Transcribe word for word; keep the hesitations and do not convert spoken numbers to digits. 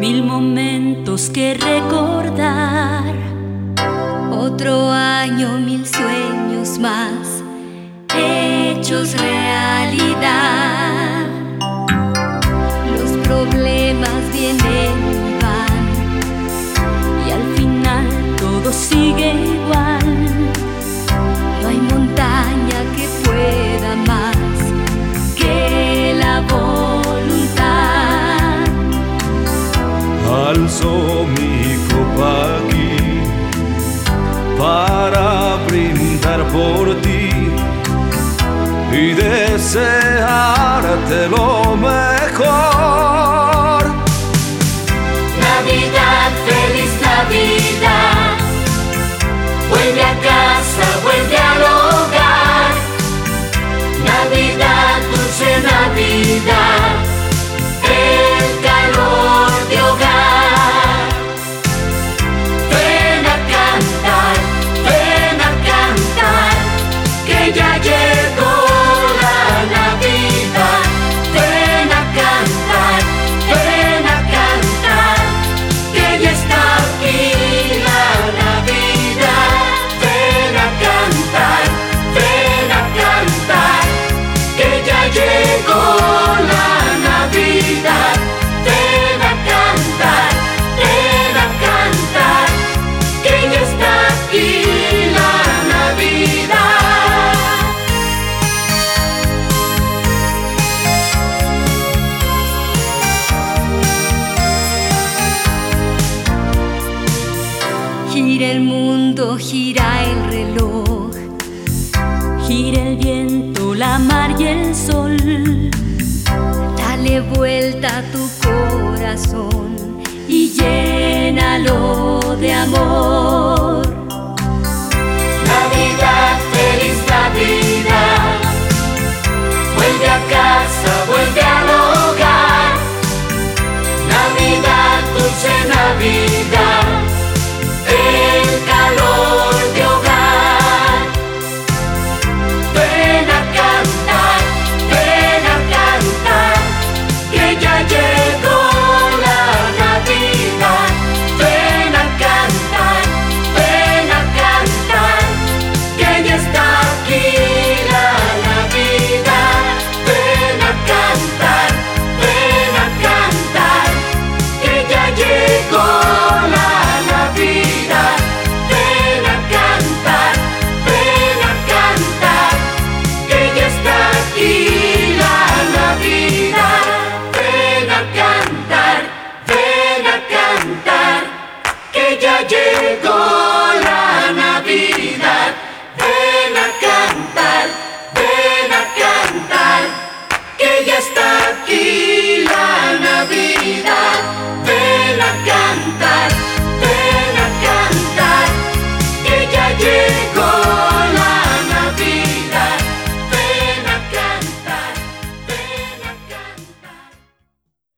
mil momentos que recordar. Otro año, mil sueños más, hechos realidad. Los problemas vienen y van, y al final todo sigue igual. No hay montaña que pueda más que la voluntad. Alzo mi copa aquí para brindar por ti y desearte lo mejor. Navidad, feliz Navidad, vuelve a casa, vuelve al hogar. Navidad, dulce Navidad, el calor de hogar. Ven a cantar, ven a cantar, que ya llegó la Navidad. Ven a cantar, ven a cantar, que ya está aquí la Navidad. Ven a cantar, ven a cantar, que ya llegó la Navidad. Ven a cantar, ven a cantar, que ya está aquí la Navidad. Gira el mundo, gira el reloj, Gira el viento, la mar y el sol. dale vuelta a tu corazón y llénalo de amor. Navidad, feliz Navidad, vuelve a casa, vuelve al hogar. Navidad, dulce Navidad.